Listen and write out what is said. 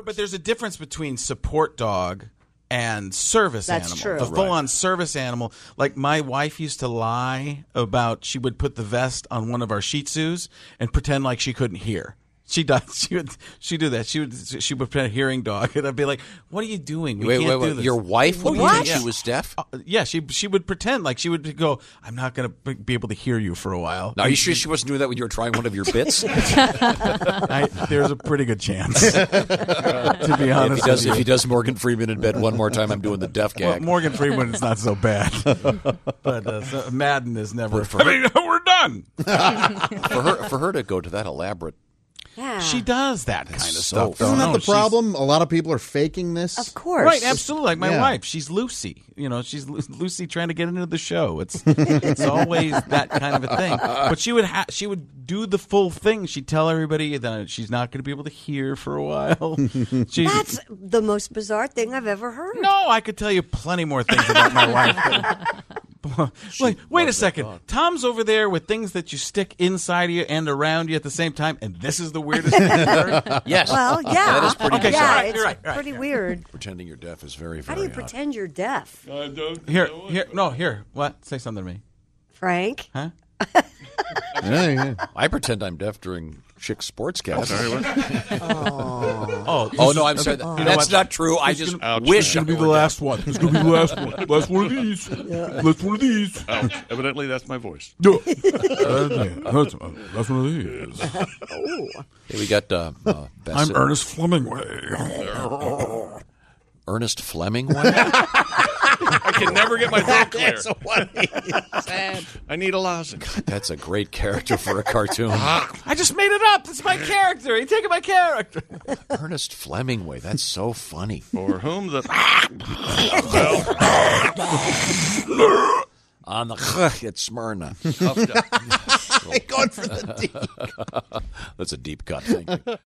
But there's a difference between support dog and service animal. That's true. A full-on service animal. Like my wife used to lie about she would put the vest on one of our Shih Tzus and pretend like she couldn't hear. She does. She'd do that. She would pretend a hearing dog, and I'd be like, "What are you doing? We can't do this." Your wife would think she was deaf? Yeah, she would pretend like she would go, "I'm not going to be able to hear you for a while." Now, are you sure she wasn't doing that when you were trying one of your bits? There's a pretty good chance. To be honest, if he does Morgan Freeman in bed one more time, I'm doing the deaf gag. Well, Morgan Freeman is not so bad, but Madden is never. We're done. For her to go to that elaborate. Yeah. She does that kind of stuff. Isn't that the problem? A lot of people are faking this. Of course. Right, absolutely. Like my wife, she's Lucy. She's Lucy trying to get into the show. It's always that kind of a thing. But she would do the full thing. She'd tell everybody that she's not going to be able to hear for a while. That's the most bizarre thing I've ever heard. No, I could tell you plenty more things about my wife. Wait a second. Tom's over there with things that you stick inside of you and around you at the same time, and this is the weirdest thing I've heard? Yes. Well, yeah. That is pretty bizarre. You're right. Pretty weird. Pretending you're deaf is very, very How do you odd. pretend you're deaf? Here. What? Say something to me. Frank? Huh? I pretend I'm deaf during Chick Sportscast. No, I'm sorry. That's not true. I just wish It's going to be the last one. It's going to be the last one. Last one of these. Last one of these. Ouch. Evidently, that's my voice. Last one of these. Hey, we got I'm Ernest Flemingway. Ernest Flemingway? I can never get my throat clear. That's what he said. I need a lozenge. That's a great character for a cartoon. I just made it up. It's my character. You're taking my character. Ernest Flemingway. That's so funny. For whom the... On the it's Smyrna. Going for the deep. That's a deep cut. Thank you.